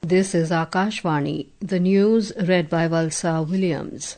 This is Akashvani. The news read by Valsa Williams.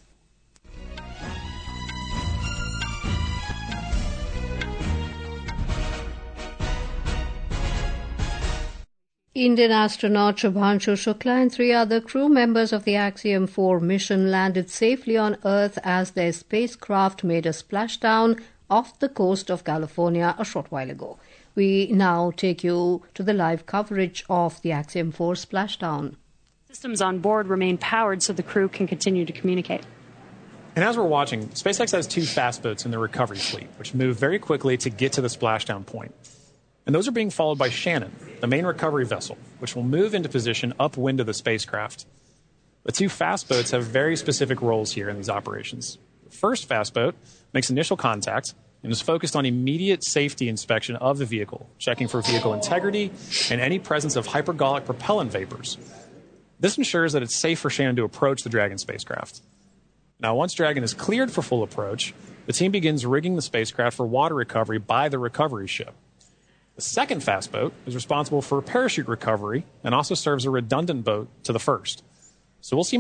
Indian astronaut Shubhanshu Shukla and 3 other crew members of the Axiom 4 mission landed safely on Earth as their spacecraft made a splashdown off the coast of California a short while ago. We now take you to the live coverage of the Axiom 4 splashdown. Systems on board remain powered so the crew can continue to communicate. And as we're watching, SpaceX has 2 fast boats in the recovery fleet, which move very quickly to get to the splashdown point. And those are being followed by Shannon, the main recovery vessel, which will move into position upwind of the spacecraft. The 2 fast boats have very specific roles here in these operations. The first fast boat makes initial contact and is focused on immediate safety inspection of the vehicle, checking for vehicle integrity and any presence of hypergolic propellant vapors. This ensures that it's safe for Shannon to approach the Dragon spacecraft. Now, once Dragon is cleared for full approach, the team begins rigging the spacecraft for water recovery by the recovery ship. The second fast boat is responsible for parachute recovery and also serves a redundant boat to the first. So we'll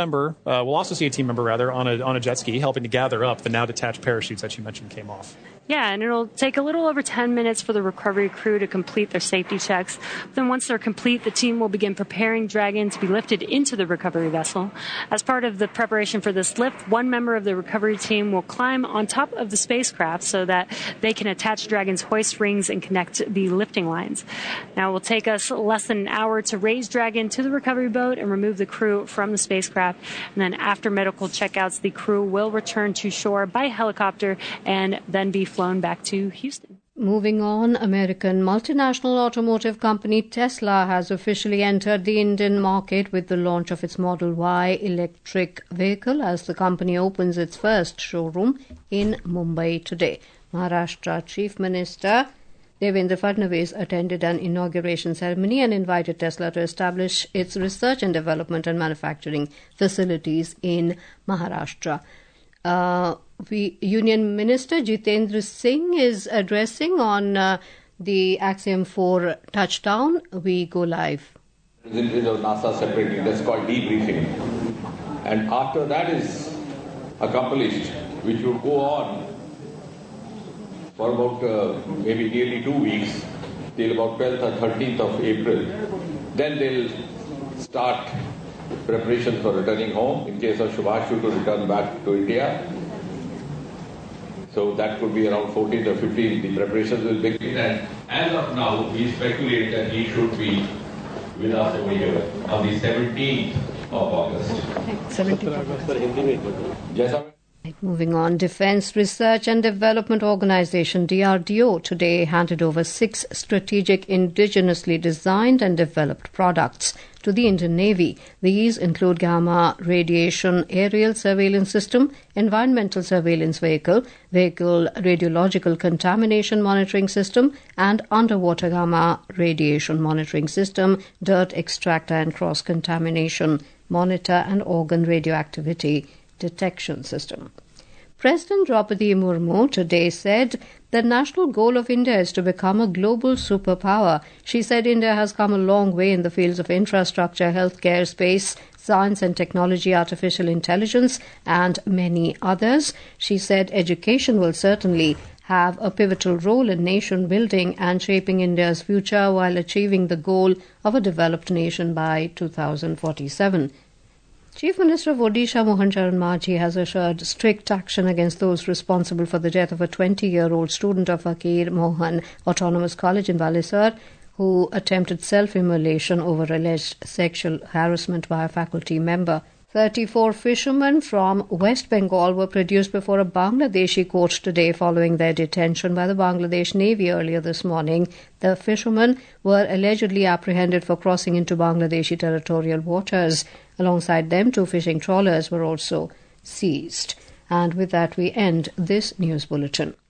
also see a team member on a jet ski helping to gather up the now detached parachutes that you mentioned came off. Yeah, and it'll take a little over 10 minutes for the recovery crew to complete their safety checks. Then once they're complete, the team will begin preparing Dragon to be lifted into the recovery vessel. As part of the preparation for this lift, one member of the recovery team will climb on top of the spacecraft so that they can attach Dragon's hoist rings and connect the lifting lines. Now, it will take us less than an hour to raise Dragon to the recovery boat and remove the crew from the spacecraft. And then after medical checkouts, the crew will return to shore by helicopter and then be flown back to Houston. Moving on, American multinational automotive company Tesla has officially entered the Indian market with the launch of its Model Y electric vehicle as the company opens its first showroom in Mumbai today. Maharashtra Chief Minister Devendra Fadnavis attended an inauguration ceremony and invited Tesla to establish its research and development and manufacturing facilities in Maharashtra. Union Minister Jitendra Singh is addressing on the Axiom 4 touchdown. We go live. Representatives of NASA separated, that's called debriefing. And after that is accomplished, which will go on for about maybe nearly 2 weeks, till about 12th or 13th of April, then they'll start preparations for returning home in case of Shubhashu to return back to India. So that could be around 14th or 15th. The preparations will begin. And as of now, we speculate that he should be with us over here on the 17th of August. 17th of August. Moving on, Defence Research and Development Organisation DRDO today handed over 6 strategic indigenously designed and developed products to the Indian Navy. These include Gamma Radiation Aerial Surveillance System, Environmental Surveillance Vehicle, Vehicle Radiological Contamination Monitoring System, and Underwater Gamma Radiation Monitoring System, Dirt Extractor and Cross-Contamination Monitor, and Organ Radioactivity Detection System. President Draupadi Murmu today said the national goal of India is to become a global superpower. She said India has come a long way in the fields of infrastructure, healthcare, space, science and technology, artificial intelligence, and many others. She said education will certainly have a pivotal role in nation building and shaping India's future while achieving the goal of a developed nation by 2047. Chief Minister of Odisha Mohan Charan Majhi has assured strict action against those responsible for the death of a 20-year-old student of Fakir Mohan Autonomous College in Balisar who attempted self-immolation over alleged sexual harassment by a faculty member. 34 fishermen from West Bengal were produced before a Bangladeshi court today following their detention by the Bangladesh Navy earlier this morning. The fishermen were allegedly apprehended for crossing into Bangladeshi territorial waters. Alongside them, 2 fishing trawlers were also seized. And with that, we end this news bulletin.